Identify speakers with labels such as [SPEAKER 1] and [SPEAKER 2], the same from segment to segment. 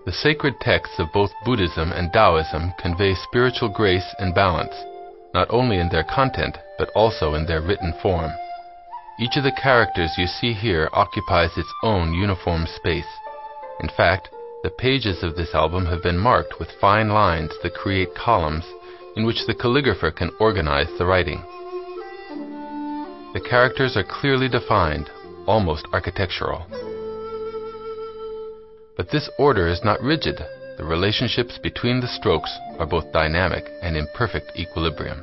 [SPEAKER 1] The sacred texts of both Buddhism and Taoism convey spiritual grace and balance, not only in their content, but also in their written form. Each of the characters you see here occupies its own uniform space. In fact, the pages of this album have been marked with fine lines that create columns in which the calligrapher can organize the writing. The characters are clearly defined, almost architectural. But this order is not rigid. The relationships between the strokes are both dynamic and in perfect equilibrium.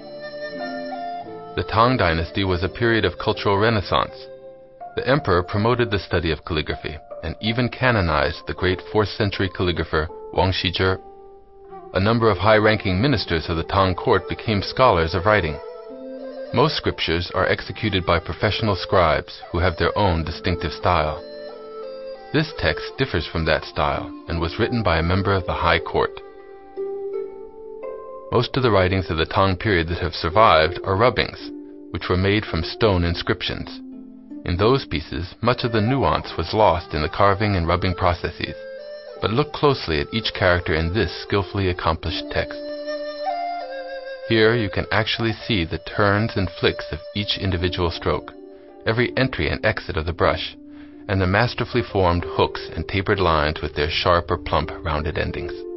[SPEAKER 1] The Tang Dynasty was a period of cultural renaissance. The emperor promoted the study of calligraphy and even canonized the great 4th century calligrapher Wang Shizhi. A number of high-ranking ministers of the Tang court became scholars of writing. Most scriptures are executed by professional scribes who have their own distinctive style. This text differs from that style and was written by a member of the high court. Most of the writings of the Tang period that have survived are rubbings, which were made from stone inscriptions. In those pieces, much of the nuance was lost in the carving and rubbing processes, but look closely at each character in this skillfully accomplished text. Here you can actually see the turns and flicks of each individual stroke, every entry and exit of the brush, and the masterfully formed hooks and tapered lines with their sharp or plump rounded endings.